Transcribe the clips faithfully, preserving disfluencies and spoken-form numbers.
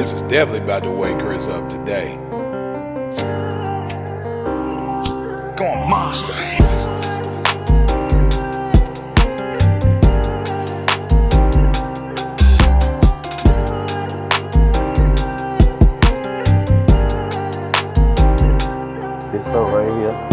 This is definitely about to wake Chris up today. Going monster. This song right here.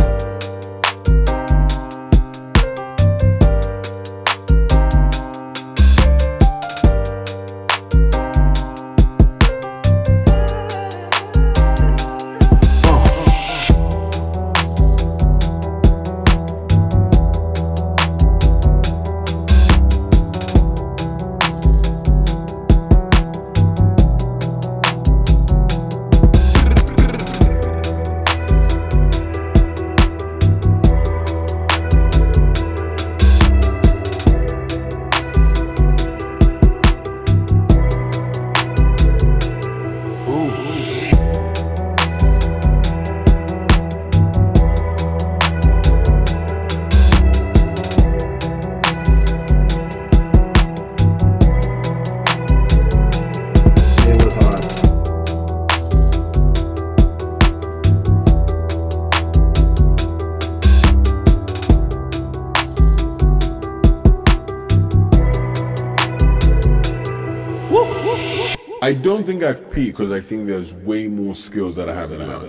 I don't think I've peaked because I think there's way more skills that I have now.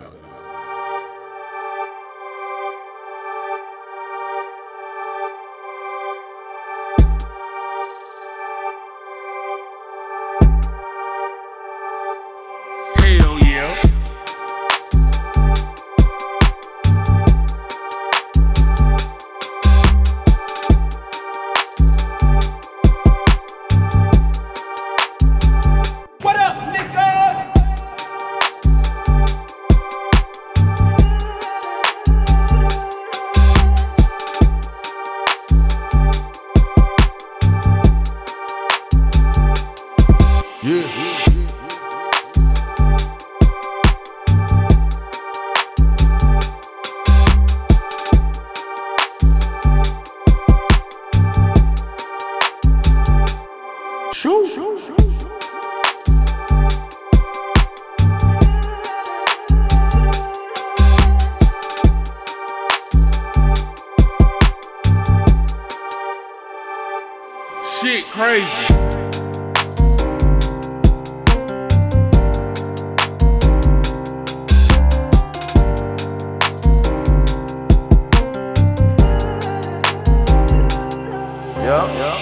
Hell yeah. Shoot. Shoot. Shit crazy. Yup, yup.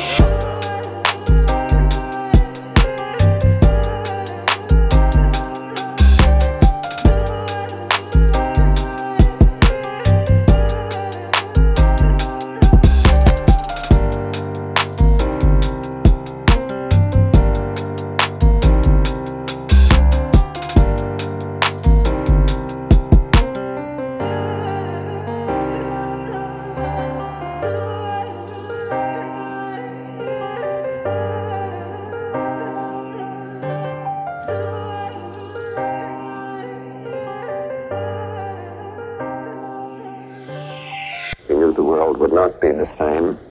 He knew the world would not be the same.